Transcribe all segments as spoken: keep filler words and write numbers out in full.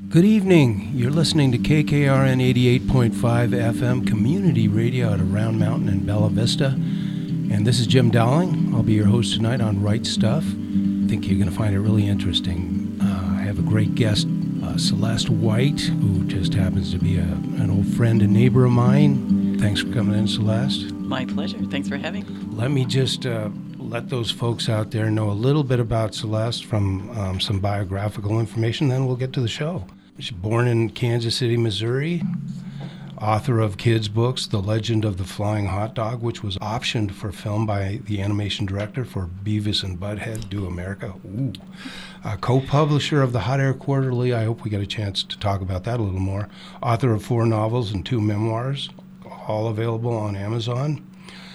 Good evening. You're listening to K K R N eighty-eight point five F M Community Radio out of Round Mountain in Bella Vista. And this is Jim Dowling. I'll be your host tonight on Right Stuff. I think you're going to find it really interesting. Uh, I have a great guest, uh, Celeste White, who just happens to be a, an old friend and neighbor of mine. Thanks for coming in, Celeste. My pleasure. Thanks for having me. Let me just uh, let those folks out there know a little bit about Celeste from um, some biographical information, then we'll get to the show. She's born in Kansas City, Missouri, author of kids' books, The Legend of the Flying Hot Dog, which was optioned for film by the animation director for Beavis and Butthead Do America. Ooh. Uh, co-publisher of the Hot Air Quarterly. I hope we get a chance to talk about that a little more. Author of four novels and two memoirs, all available on Amazon.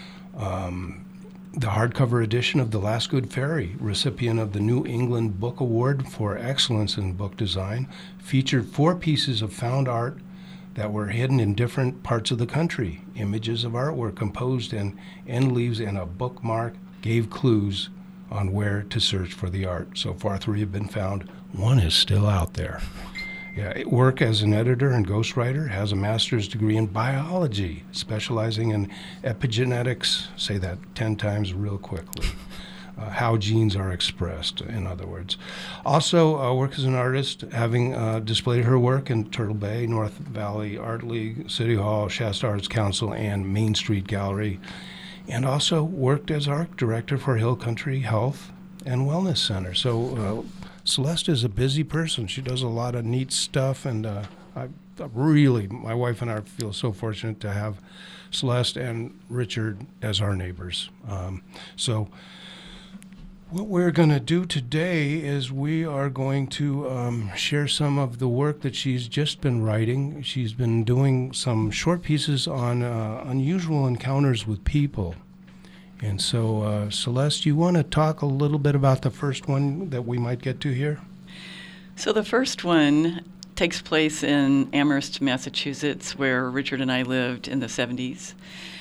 Um, the hardcover edition of The Last Good Fairy, recipient of the New England Book Award for Excellence in Book Design, featured four pieces of found art that were hidden in different parts of the country. Images of art were composed in end leaves, and a bookmark gave clues on where to search for the art. So far, three have been found. One is still out there. Yeah, work as an editor and ghostwriter, has a master's degree in biology, specializing in epigenetics, say that ten times real quickly, uh, how genes are expressed, in other words. Also uh, works as an artist, having uh, displayed her work in Turtle Bay, North Valley Art League, City Hall, Shasta Arts Council, and Main Street Gallery, and also worked as art director for Hill Country Health and Wellness Center. So uh, Celeste is a busy person. She does a lot of neat stuff, and uh, I, I really, my wife and I feel so fortunate to have Celeste and Richard as our neighbors. Um, so what we're going to do today is we are going to um, share some of the work that she's just been writing. She's been doing some short pieces on uh, unusual encounters with people. And so, uh, Celeste, you want to talk a little bit about the first one that we might get to here? So the first one takes place in Amherst, Massachusetts, where Richard and I lived in the seventies.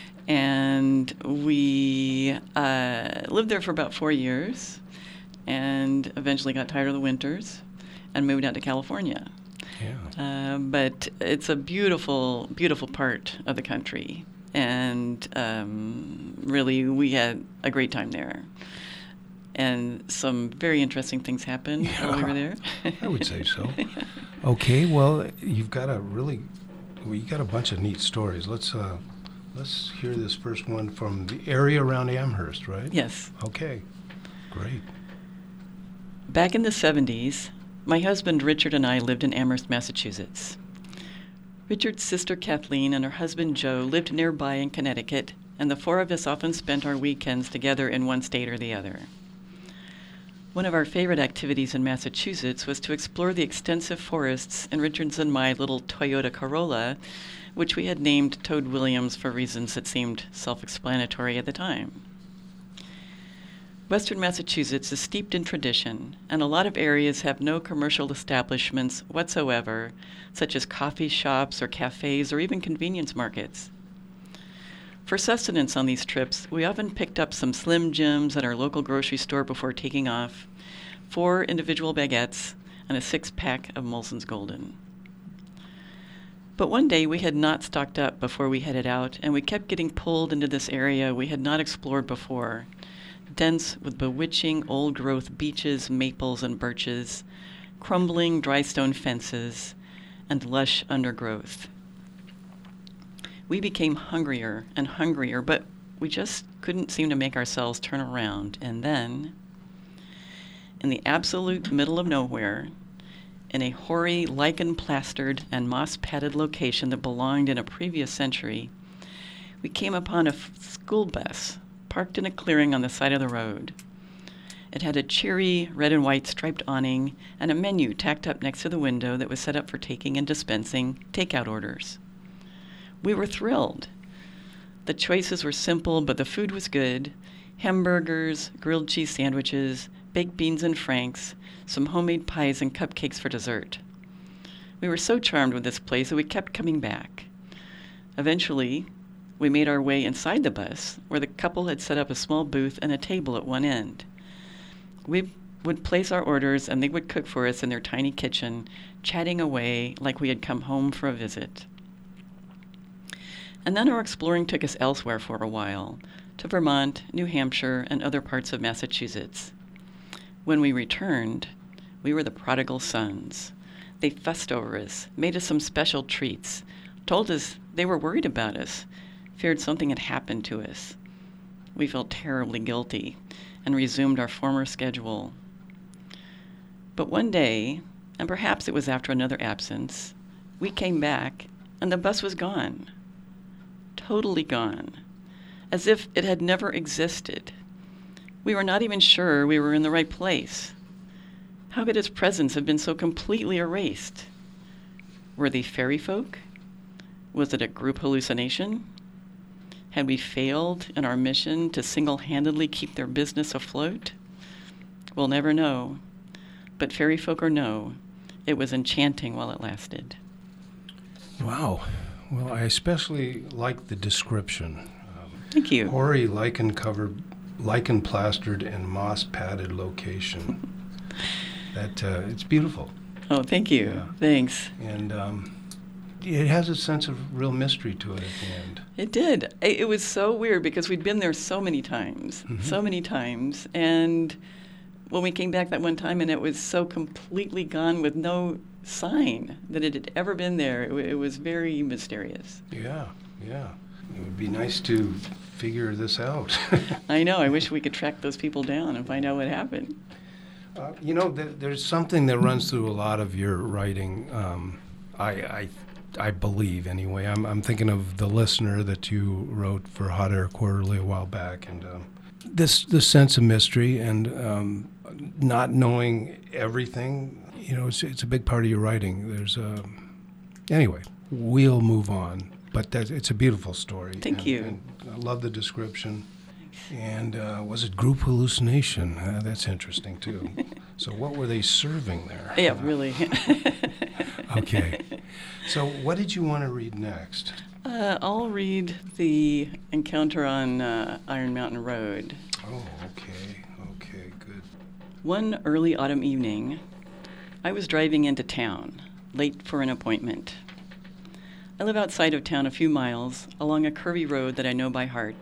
And we uh, lived there for about four years and eventually got tired of the winters and moved out to California. Yeah. Uh, but it's a beautiful, beautiful part of the country. And um, really, we had a great time there. And some very interesting things happened yeah, while we were there. I would say so. Okay, well, you've got a really, well, you got a bunch of neat stories. Let's uh, let's hear this first one from the area around Amherst, right? Yes. Okay, great. Back in the seventies, my husband Richard and I lived in Amherst, Massachusetts. Richard's sister Kathleen and her husband Joe lived nearby in Connecticut, and the four of us often spent our weekends together in one state or the other. One of our favorite activities in Massachusetts was to explore the extensive forests in Richard's and my little Toyota Corolla, which we had named Toad Williams for reasons that seemed self-explanatory at the time. Western Massachusetts is steeped in tradition, and a lot of areas have no commercial establishments whatsoever, such as coffee shops or cafes or even convenience markets. For sustenance on these trips, we often picked up some Slim Jims at our local grocery store before taking off, four individual baguettes, and a six-pack of Molson's Golden. But one day we had not stocked up before we headed out, and we kept getting pulled into this area we had not explored before, dense with bewitching old-growth beeches, maples, and birches, crumbling dry stone fences, and lush undergrowth. We became hungrier and hungrier, but we just couldn't seem to make ourselves turn around. And then, in the absolute middle of nowhere, in a hoary, lichen-plastered and moss-padded location that belonged in a previous century, we came upon a f- school bus parked in a clearing on the side of the road. It had a cheery red and white striped awning and a menu tacked up next to the window that was set up for taking and dispensing takeout orders. We were thrilled. The choices were simple, but the food was good. Hamburgers, grilled cheese sandwiches, baked beans and franks, some homemade pies and cupcakes for dessert. We were so charmed with this place that we kept coming back. Eventually, we made our way inside the bus, where the couple had set up a small booth and a table at one end. We would place our orders, and they would cook for us in their tiny kitchen, chatting away like we had come home for a visit. And then our exploring took us elsewhere for a while, to Vermont, New Hampshire, and other parts of Massachusetts. When we returned, we were the prodigal sons. They fussed over us, made us some special treats, told us they were worried about us, feared something had happened to us. We felt terribly guilty and resumed our former schedule. But one day, and perhaps it was after another absence, we came back and the bus was gone. Totally gone. As if it had never existed. We were not even sure we were in the right place. How could its presence have been so completely erased? Were they fairy folk? Was it a group hallucination? Had we failed in our mission to single-handedly keep their business afloat? We'll never know. But fairy folk or no, it was enchanting while it lasted. Wow. Well, I especially like the description. Thank you. Hoary lichen-covered, lichen-plastered, and moss-padded location. That uh, it's beautiful. Oh, thank you. Yeah. Thanks. And um, it has a sense of real mystery to it at the end. It did. It was so weird because we'd been there so many times, mm-hmm. so many times, and when we came back that one time, and it was so completely gone with no sign that it had ever been there. It, it was very mysterious. Yeah, yeah. It would be nice to figure this out. I know. I wish we could track those people down and find out what happened. Uh, you know, th- there's something that runs through a lot of your writing. Um, I, I, I believe anyway. I'm, I'm thinking of The Listener that you wrote for Hot Air Quarterly a while back, and um, this this sense of mystery and um, not knowing everything. You know, it's it's a big part of your writing. There's a anyway. We'll move on, but that's, it's a beautiful story. Thank and, you. And I love the description. And uh, was it group hallucination? Uh, that's interesting, too. So what were they serving there? Yeah, uh, really. Okay. So what did you want to read next? Uh, I'll read the encounter on uh, Iron Mountain Road. Oh, okay. Okay, good. One early autumn evening, I was driving into town, late for an appointment. I live outside of town a few miles, along a curvy road that I know by heart.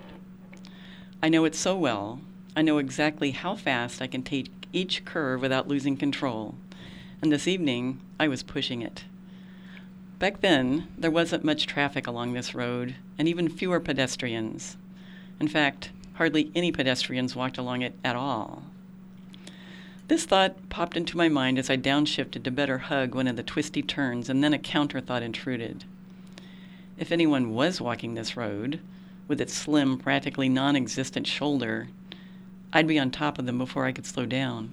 I know it so well, I know exactly how fast I can take each curve without losing control, and this evening, I was pushing it. Back then, there wasn't much traffic along this road, and even fewer pedestrians. In fact, hardly any pedestrians walked along it at all. This thought popped into my mind as I downshifted to better hug one of the twisty turns, and then a counter thought intruded. If anyone was walking this road, with its slim, practically non-existent shoulder, I'd be on top of them before I could slow down.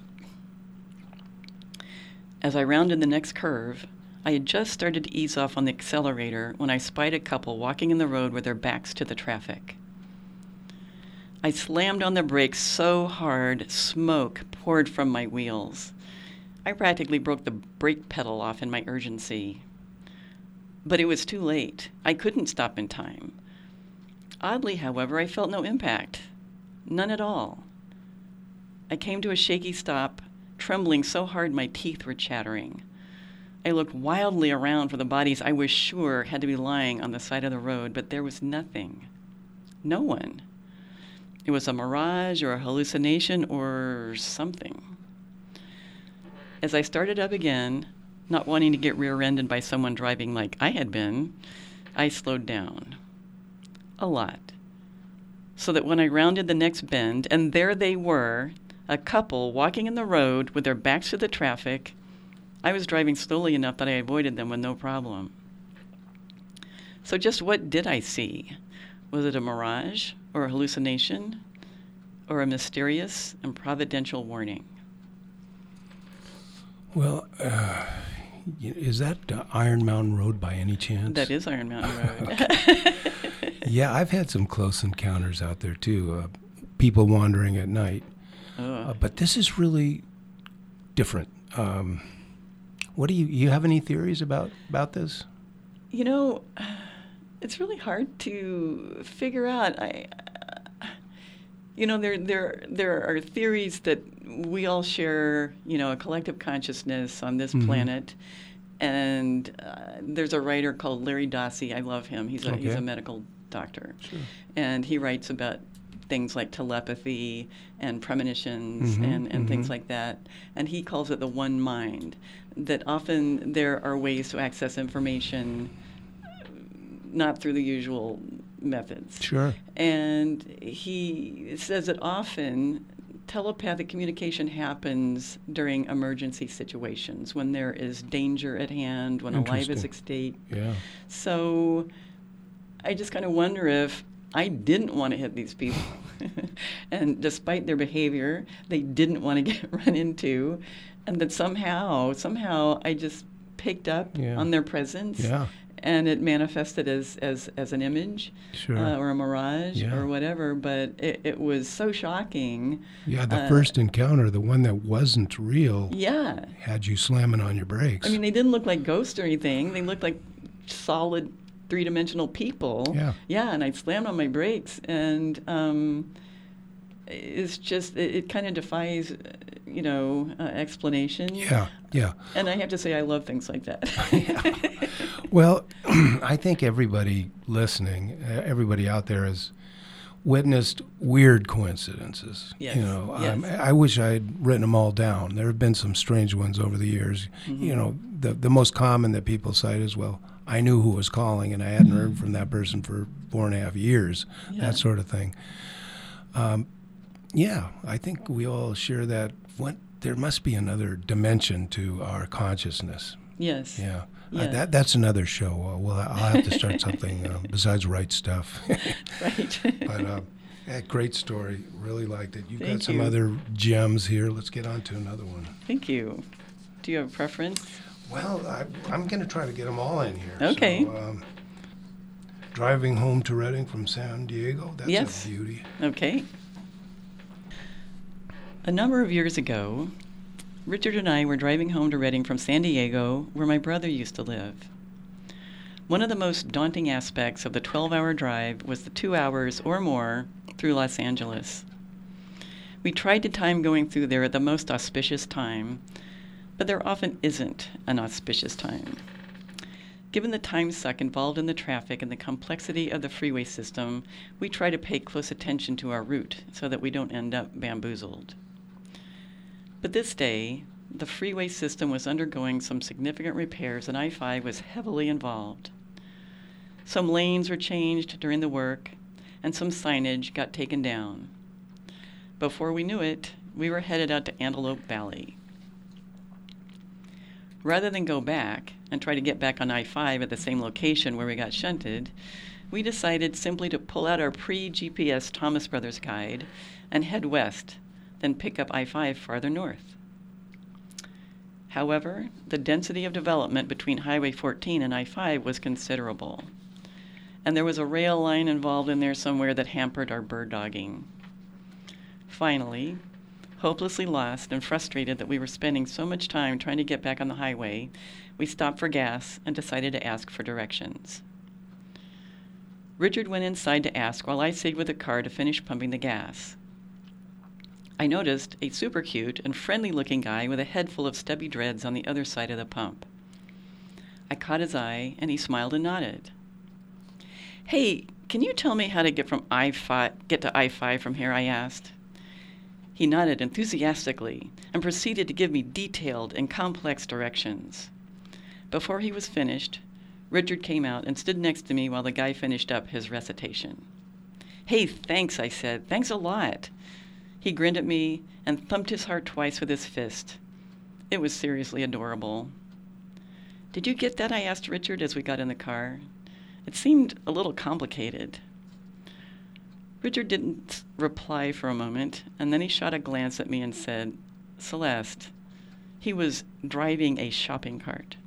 As I rounded the next curve, I had just started to ease off on the accelerator when I spied a couple walking in the road with their backs to the traffic. I slammed on the brakes so hard, smoke poured from my wheels. I practically broke the brake pedal off in my urgency. But it was too late. I couldn't stop in time. Oddly, however, I felt no impact. None at all. I came to a shaky stop, trembling so hard my teeth were chattering. I looked wildly around for the bodies I was sure had to be lying on the side of the road, but there was nothing. No one. It was a mirage or a hallucination or something. As I started up again, not wanting to get rear-ended by someone driving like I had been, I slowed down. A lot. So that when I rounded the next bend, and there they were, a couple walking in the road with their backs to the traffic, I was driving slowly enough that I avoided them with no problem. So just what did I see? Was it a mirage or a hallucination or a mysterious and providential warning? Well, uh, is that uh, Iron Mountain Road by any chance? That is Iron Mountain Road. Yeah, I've had some close encounters out there, too. Uh, people wandering at night. Uh, but this is really different. Um, what do you, you have any theories about, about this? You know, it's really hard to figure out. I, uh, you know, there, there, there are theories that we all share, you know, a collective consciousness on this mm-hmm. planet. And uh, there's a writer called Larry Dossey. I love him. He's a, Okay. he's a medical doctor. Sure. And he writes about things like telepathy and premonitions Mhm, and, and things mhm. like that. And he calls it the one mind, that often there are ways to access information not through the usual methods. Sure. And he says that often telepathic communication happens during emergency situations, when there is danger at hand, when a life is Interesting. at stake. Yeah. So I just kind of wonder if I didn't want to hit these people. And despite their behavior, they didn't want to get run into. And that somehow, somehow I just picked up Yeah. on their presence. Yeah. And it manifested as, as, as an image Sure. uh, or a mirage Yeah. or whatever. But it, it was so shocking. Yeah, the uh, first encounter, the one that wasn't real, Yeah. had you slamming on your brakes. I mean, they didn't look like ghosts or anything. They looked like solid three-dimensional people. Yeah. Yeah, and I slammed on my brakes, and um, it's just, it, it kind of defies, uh, you know, uh, explanation. yeah, yeah. And I have to say, I love things like that. Well, I think everybody listening, uh, everybody out there has witnessed weird coincidences. Yes, You know, um, yes. I wish I had written them all down. There have been some strange ones over the years. Mm-hmm. You know, the the most common that people cite is, well, I knew who was calling and I hadn't heard from that person for four and a half years, Yeah. that sort of thing. Um, yeah, I think we all share that. What there must be another dimension to our consciousness. Yes. Yeah. Yeah. Uh, that that's another show. Uh, well, I'll have to start something uh, besides write stuff. Right. But uh, yeah, great story. Really liked it. You've Thank got some you. other gems here. Let's get on to another one. Thank you. Do you have a preference? Well, I, I'm going to try to get them all in here. Okay. So, um, driving home to Redding from San Diego. That's Yes. a beauty. Okay. A number of years ago, Richard and I were driving home to Redding from San Diego, where my brother used to live. One of the most daunting aspects of the twelve-hour drive was the two hours or more through Los Angeles. We tried to time going through there at the most auspicious time, but there often isn't an auspicious time. Given the time suck involved in the traffic and the complexity of the freeway system, we try to pay close attention to our route so that we don't end up bamboozled. But this day, the freeway system was undergoing some significant repairs and I five was heavily involved. Some lanes were changed during the work and some signage got taken down. Before we knew it, we were headed out to Antelope Valley. Rather than go back and try to get back on I five at the same location where we got shunted, we decided simply to pull out our pre-G P S Thomas Brothers guide and head west, then pick up I five farther north. However, the density of development between Highway fourteen and I five was considerable, and there was a rail line involved in there somewhere that hampered our bird dogging. Finally, hopelessly lost and frustrated that we were spending so much time trying to get back on the highway, we stopped for gas and decided to ask for directions. Richard went inside to ask while I stayed with the car to finish pumping the gas. I noticed a super cute and friendly-looking guy with a head full of stubby dreads on the other side of the pump. I caught his eye, and he smiled and nodded. "Hey, can you tell me how to get from I five, get to I five from here?" I asked. He nodded enthusiastically and proceeded to give me detailed and complex directions. Before he was finished, Richard came out and stood next to me while the guy finished up his recitation. "Hey, thanks," I said. "Thanks a lot." He grinned at me and thumped his heart twice with his fist. It was seriously adorable. "Did you get that?" I asked Richard as we got in the car. It seemed a little complicated. Richard didn't reply for a moment, and then he shot a glance at me and said, "Celeste." He was driving a shopping cart.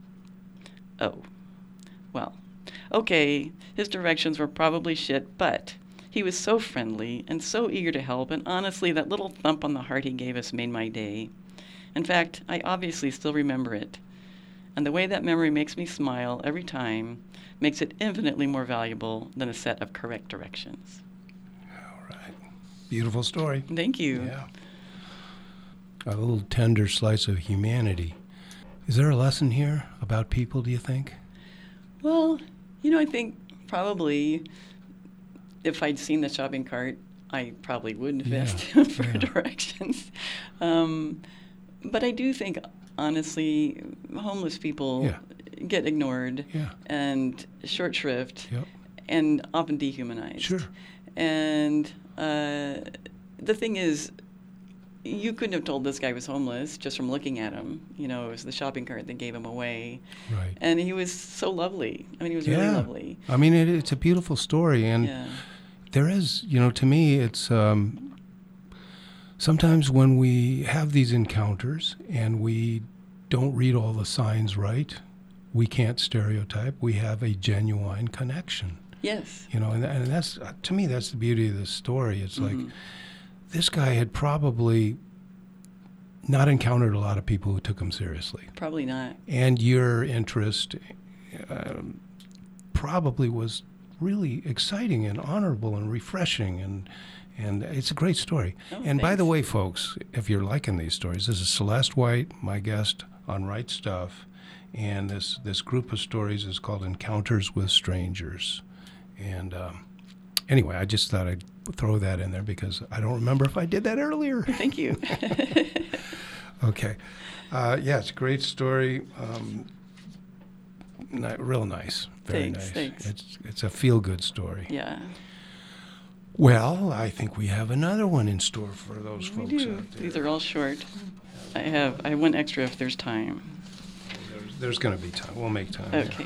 Oh. Well, okay, his directions were probably shit, but he was so friendly and so eager to help, and honestly, that little thump on the heart he gave us made my day. In fact, I obviously still remember it. And the way that memory makes me smile every time makes it infinitely more valuable than a set of correct directions. All right. Beautiful story. Thank you. Yeah. A little tender slice of humanity. Is there a lesson here about people, do you think? Well, you know, I think probably if I'd seen the shopping cart, I probably would have Yeah, asked him for yeah. directions. Um, but I do think, honestly, homeless people Yeah. get ignored Yeah. and short shrift Yep. and often dehumanized. Sure. And uh, the thing is, you couldn't have told this guy was homeless just from looking at him. You know, it was the shopping cart that gave him away. Right. And he was so lovely. I mean, he was Yeah. really lovely. I mean, it, it's a beautiful story, and Yeah. there is, you know, to me, it's um, sometimes when we have these encounters and we don't read all the signs right, we can't stereotype. We have a genuine connection, Yes. you know, and, and that's, uh, to me, that's the beauty of this story. It's like Mhm. this guy had probably not encountered a lot of people who took him seriously. Probably not. And your interest um, probably was really exciting and honorable and refreshing, and and it's a great story. Oh, and by the thanks. way, folks, if you're liking these stories, this is Celeste White, my guest on Right Stuff, and this this group of stories is called Encounters with Strangers. And um, anyway, I just thought I'd throw that in there because I don't remember if I did that earlier. Thank you. Okay. Uh, yeah, it's a great story. Um, ni- real nice. Very Thanks, nice. thanks. It's it's a feel-good story. Yeah. Well, I think we have another one in store for those We folks do. out there. These are all short. I have I have one extra if there's time. There's, there's going to be time. We'll make time. yeah. Okay.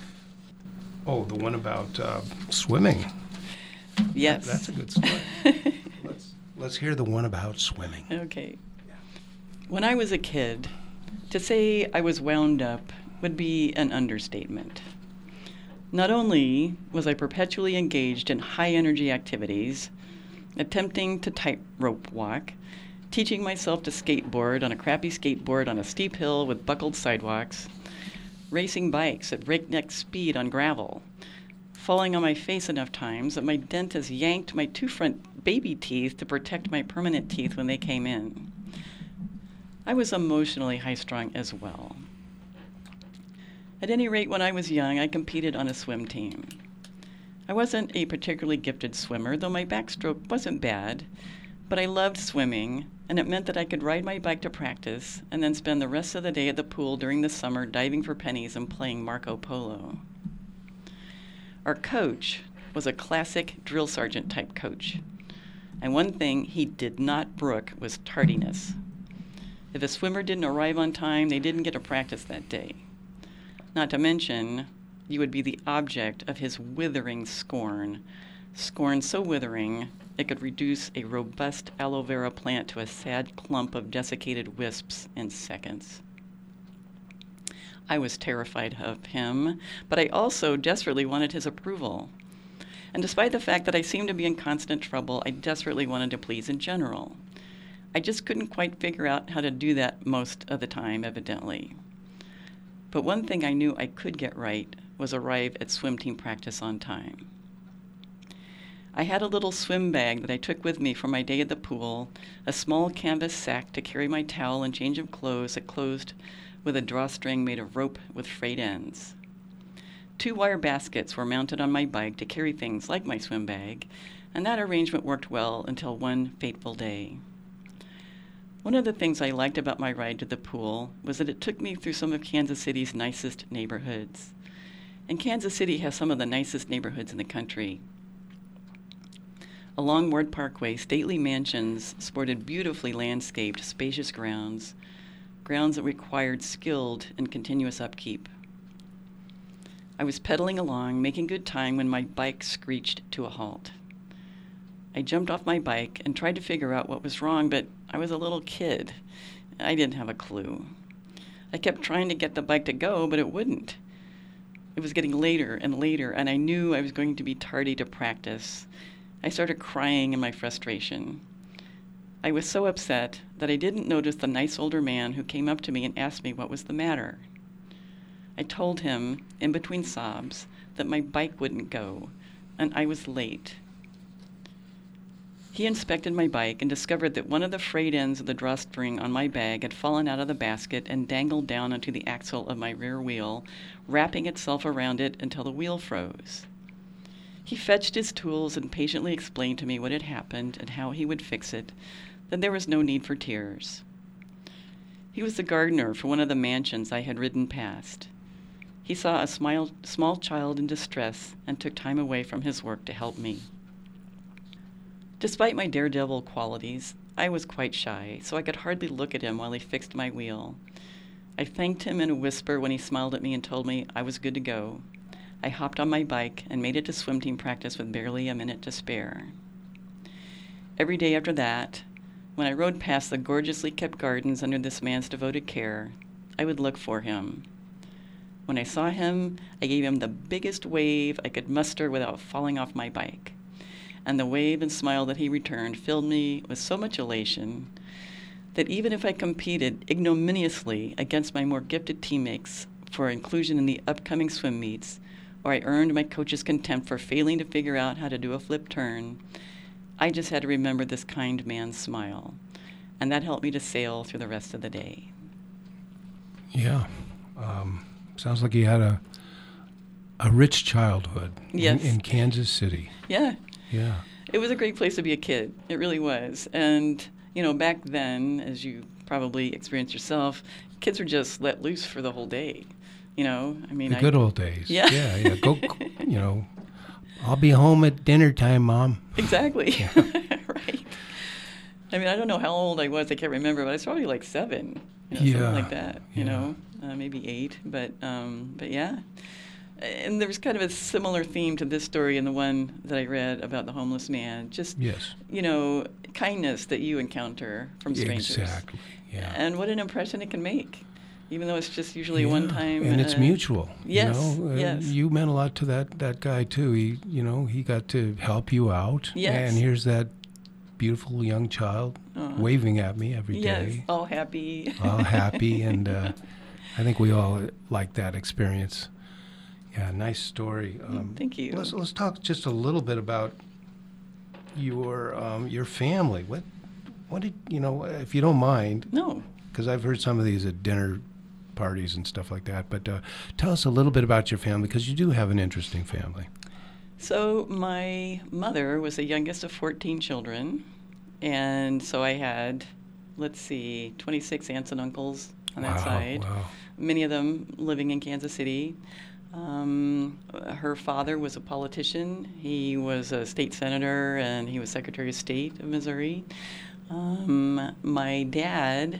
Oh, the one about uh, swimming. Yes. That's a good story. let's let's hear the one about swimming. Okay. When I was a kid, to say I was wound up would be an understatement. Not only was I perpetually engaged in high-energy activities, attempting to tightrope walk, teaching myself to skateboard on a crappy skateboard on a steep hill with buckled sidewalks, racing bikes at breakneck speed on gravel, falling on my face enough times that my dentist yanked my two front baby teeth to protect my permanent teeth when they came in. I was emotionally high-strung as well. At any rate, when I was young, I competed on a swim team. I wasn't a particularly gifted swimmer, though my backstroke wasn't bad, but I loved swimming, and it meant that I could ride my bike to practice and then spend the rest of the day at the pool during the summer diving for pennies and playing Marco Polo. Our coach was a classic drill sergeant type coach, and one thing he did not brook was tardiness. If a swimmer didn't arrive on time, they didn't get to practice that day. Not to mention, you would be the object of his withering scorn, scorn so withering it could reduce a robust aloe vera plant to a sad clump of desiccated wisps in seconds. I was terrified of him, but I also desperately wanted his approval. And despite the fact that I seemed to be in constant trouble, I desperately wanted to please in general. I just couldn't quite figure out how to do that most of the time, evidently. But one thing I knew I could get right was arrive at swim team practice on time. I had a little swim bag that I took with me for my day at the pool, a small canvas sack to carry my towel and change of clothes that closed with a drawstring made of rope with frayed ends. Two wire baskets were mounted on my bike to carry things like my swim bag, and that arrangement worked well until one fateful day. One of the things I liked about my ride to the pool was that it took me through some of Kansas City's nicest neighborhoods. And Kansas City has some of the nicest neighborhoods in the country. Along Ward Parkway, stately mansions sported beautifully landscaped, spacious grounds, grounds that required skilled and continuous upkeep. I was pedaling along, making good time when my bike screeched to a halt. I jumped off my bike and tried to figure out what was wrong, but I was a little kid. I didn't have a clue. I kept trying to get the bike to go, but it wouldn't. It was getting later and later, and I knew I was going to be tardy to practice. I started crying in my frustration. I was so upset that I didn't notice the nice older man who came up to me and asked me what was the matter. I told him, in between sobs, that my bike wouldn't go, and I was late. He inspected my bike and discovered that one of the frayed ends of the drawstring on my bag had fallen out of the basket and dangled down onto the axle of my rear wheel, wrapping itself around it until the wheel froze. He fetched his tools and patiently explained to me what had happened and how he would fix it, that there was no need for tears. He was the gardener for one of the mansions I had ridden past. He saw a smile, small child in distress and took time away from his work to help me. Despite my daredevil qualities, I was quite shy, so I could hardly look at him while he fixed my wheel. I thanked him in a whisper when he smiled at me and told me I was good to go. I hopped on my bike and made it to swim team practice with barely a minute to spare. Every day after that, when I rode past the gorgeously kept gardens under this man's devoted care, I would look for him. When I saw him, I gave him the biggest wave I could muster without falling off my bike. And the wave and smile that he returned filled me with so much elation that even if I competed ignominiously against my more gifted teammates for inclusion in the upcoming swim meets, or I earned my coach's contempt for failing to figure out how to do a flip turn, I just had to remember this kind man's smile, and that helped me to sail through the rest of the day. Yeah. Um, sounds like you had a a rich childhood Yes. in, in Kansas City. Yeah. Yeah. It was a great place to be a kid. It really was. And, you know, back then, as you probably experienced yourself, kids were just let loose for the whole day. You know, I mean, The I, good old days. Yeah. Yeah, yeah. Go, you know, I'll be home at dinner time, Mom. Exactly. Yeah. Right. I mean, I don't know how old I was. I can't remember, but I was probably like seven, you know, Yeah. something like that, you Yeah. know, uh, maybe eight. But, um, but yeah. And there was kind of a similar theme to this story and the one that I read about the homeless man. Just, Yes. you know, kindness that you encounter from strangers. Exactly. Yeah. And what an impression it can make, even though it's just usually Yeah, one time. and it's uh, mutual. Yes, You know? Uh, yes. You meant a lot to that, that guy too. He, you know, he got to help you out. Yes. And here's that beautiful young child Uh, waving at me every Yes, day, all happy. all happy, and uh, I think we all like that experience. Yeah, nice story. Um, Thank you. Let's let's talk just a little bit about your um, your family. What what did you know? If you don't mind, No. because I've heard some of these at dinner parties and stuff like that. But uh, tell us a little bit about your family, because you do have an interesting family. So my mother was the youngest of fourteen children, and so I had, let's see, twenty-six aunts and uncles on that Wow, side. wow. Many of them living in Kansas City. Um, her father was a politician. He was a state senator, and he was Secretary of State of Missouri. Um, my dad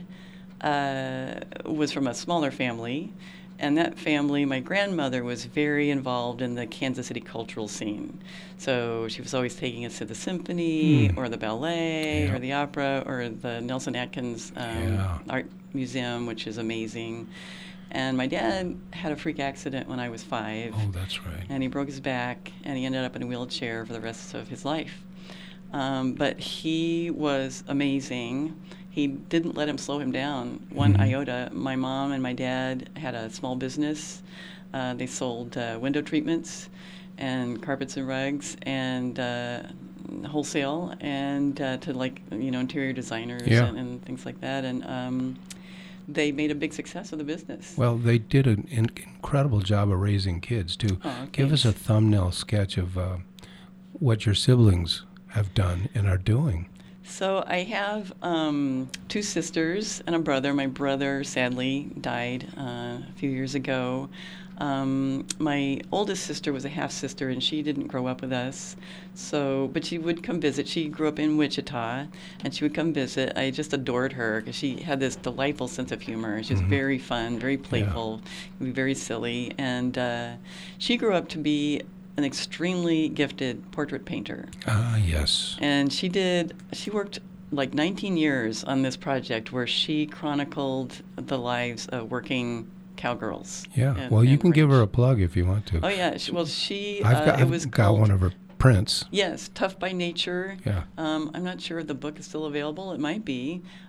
uh, was from a smaller family, and that family, my grandmother was very involved in the Kansas City cultural scene. So she was always taking us to the symphony, Hmm. or the ballet, Yeah. or the opera, or the Nelson Atkins um, Yeah. Art Museum, which is amazing. And my dad had a freak accident when I was five, Oh, that's right. and he broke his back, and he ended up in a wheelchair for the rest of his life. Um, but he was amazing. He didn't let him slow him down one Mhm. iota. My mom and my dad had a small business. Uh, they sold uh, window treatments and carpets and rugs and uh, wholesale and uh, to like you know interior designers Yeah. and, and things like that. And um, they made a big success of the business. Well, they did an in- incredible job of raising kids too. Aw, Give us a thanks. thumbnail sketch of uh, what your siblings have done and are doing. So I have um, two sisters and a brother. My brother sadly died uh, a few years ago. Um, my oldest sister was a half sister, and she didn't grow up with us. So, but she would come visit. She grew up in Wichita, and she would come visit. I just adored her because she had this delightful sense of humor. She was Mhm. very fun, very playful, very silly, and uh, she grew up to be an extremely gifted portrait painter. Ah, yes. And she did, she worked like nineteen years on this project where she chronicled the lives of working cowgirls. Yeah. in- Well, you in can give her a Ranch. plug if you want to. Oh, yeah. She, well, she, I've uh, got, it I've was got called, one of her prints. Yes, Tough by Nature. Yeah. Um, I'm not sure if the book is still available. It might be.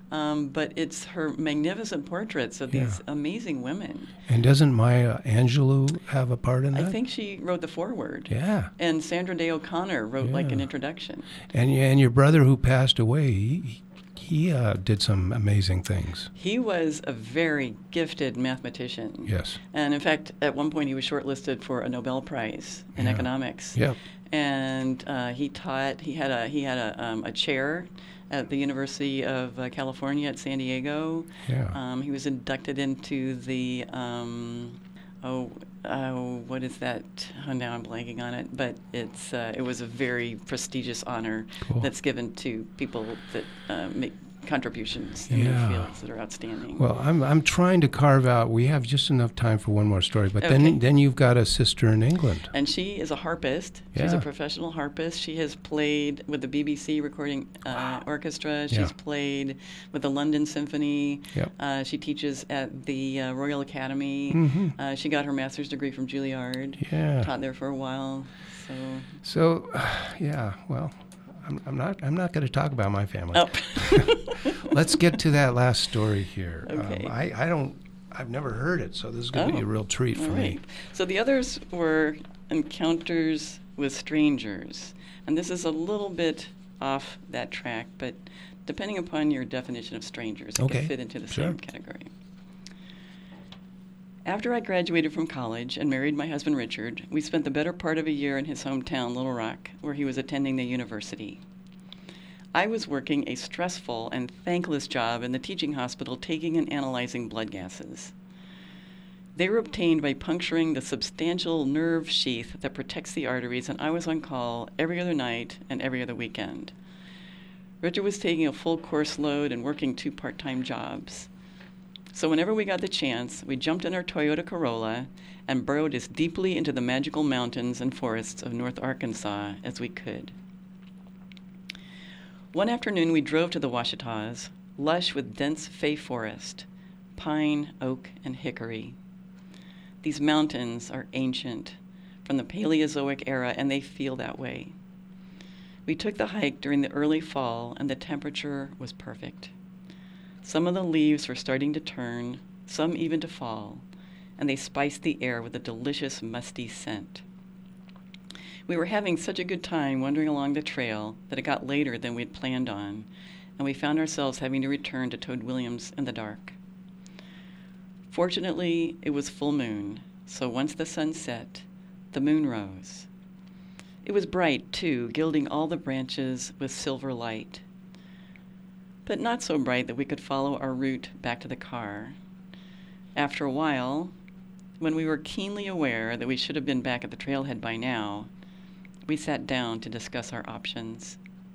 Um, but it's her magnificent portraits of Yeah. these amazing women. And doesn't Maya Angelou have a part in that? I think she wrote the foreword. Yeah. And Sandra Day O'Connor wrote like an Yeah. introduction. And y- and your brother who passed away, he, he uh, did some amazing things. He was a very gifted mathematician. Yes. And in fact, at one point he was shortlisted for a Nobel Prize in Yeah. economics. Yep. And uh, he taught. He had a he had a um, a chair at the University of uh, California at San Diego. Yeah. Um, he was inducted into the um, oh oh what is that? Oh, now I'm blanking on it. But it's uh, it was a very prestigious honor Cool. that's given to people that uh, make contributions in Yeah. their fields that are outstanding. Well, I'm I'm trying to carve out. We have just enough time for one more story, but Okay. then then you've got a sister in England. And she is a harpist. She's Yeah. a professional harpist. She has played with the B B C recording uh, Wow. orchestra. She's Yeah. played with the London Symphony. Yep. Uh, she teaches at the uh, Royal Academy. Mhm. Uh, she got her master's degree from Juilliard. Yeah. Taught there for a while. So. So, yeah. Well, I'm, I'm not I'm not going to talk about my family. Oh. Let's get to that last story here. Okay. Um, I, I don't, I've never heard it, so this is going to be Oh, a real treat for All me. right. So the others were encounters with strangers. And this is a little bit off that track, but depending upon your definition of strangers, it Okay, can fit into the sure. same category. After I graduated from college and married my husband Richard, we spent the better part of a year in his hometown, Little Rock, where he was attending the university. I was working a stressful and thankless job in the teaching hospital taking and analyzing blood gases. They were obtained by puncturing the substantial nerve sheath that protects the arteries, and I was on call every other night and every other weekend. Richard was taking a full course load and working two part-time jobs. So whenever we got the chance, we jumped in our Toyota Corolla and burrowed as deeply into the magical mountains and forests of North Arkansas as we could. One afternoon, we drove to the Ouachitas, lush with dense fay forest, pine, oak, and hickory. These mountains are ancient, from the Paleozoic era, and they feel that way. We took the hike during the early fall, and the temperature was perfect. Some of the leaves were starting to turn, some even to fall, and they spiced the air with a delicious musty scent. We were having such a good time wandering along the trail that it got later than we'd planned on, and we found ourselves having to return to Toad Williams in the dark. Fortunately, it was full moon, so once the sun set, the moon rose. It was bright, too, gilding all the branches with silver light, but not so bright that we could follow our route back to the car. After a while, when we were keenly aware that we should have been back at the trailhead by now, we sat down to discuss our options.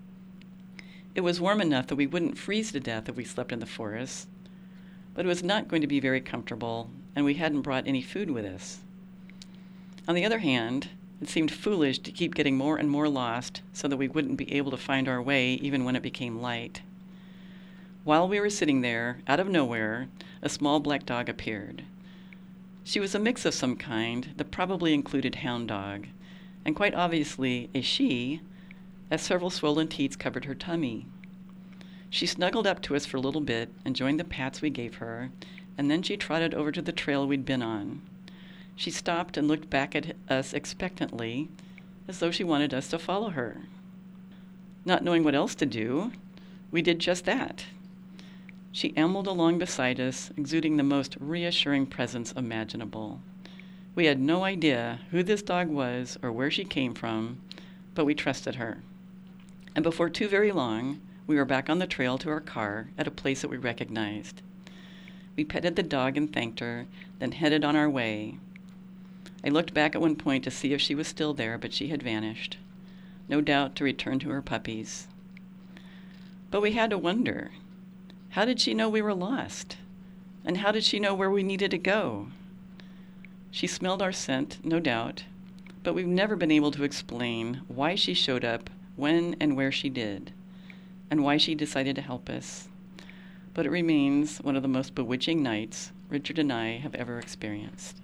It was warm enough that we wouldn't freeze to death if we slept in the forest, but it was not going to be very comfortable, and we hadn't brought any food with us. On the other hand, it seemed foolish to keep getting more and more lost so that we wouldn't be able to find our way even when it became light. While we were sitting there, out of nowhere, a small black dog appeared. She was a mix of some kind that probably included hound dog, and quite obviously a she, as several swollen teats covered her tummy. She snuggled up to us for a little bit and joined the pats we gave her, and then she trotted over to the trail we'd been on. She stopped and looked back at us expectantly, as though she wanted us to follow her. Not knowing what else to do, we did just that. She ambled along beside us, exuding the most reassuring presence imaginable. We had no idea who this dog was or where she came from, but we trusted her. And before too very long, we were back on the trail to our car at a place that we recognized. We petted the dog and thanked her, then headed on our way. I looked back at one point to see if she was still there, but she had vanished, no doubt to return to her puppies. But we had to wonder, how did she know we were lost? And how did she know where we needed to go? She smelled our scent, no doubt, but we've never been able to explain why she showed up when and where she did, and why she decided to help us. But it remains one of the most bewitching nights Richard and I have ever experienced.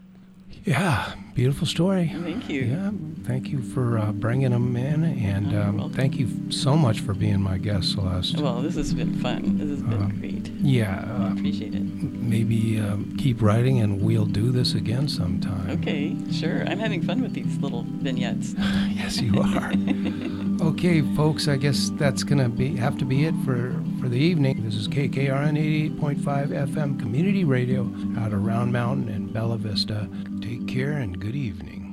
Yeah, beautiful story. Thank you. Yeah, thank you for uh, bringing them in, and Oh, um, thank you so much for being my guest, Celeste. Well, this has been fun. This has been Uh, great. Yeah, I uh, appreciate it. maybe um, keep writing, and we'll do this again sometime. Okay, sure. I'm having fun with these little vignettes. Yes, you are. Okay, folks, I guess that's gonna be have to be it for for the evening. This is K K R N eighty-eight point five F M Community Radio out of Round Mountain and Bella Vista. Take care and good evening.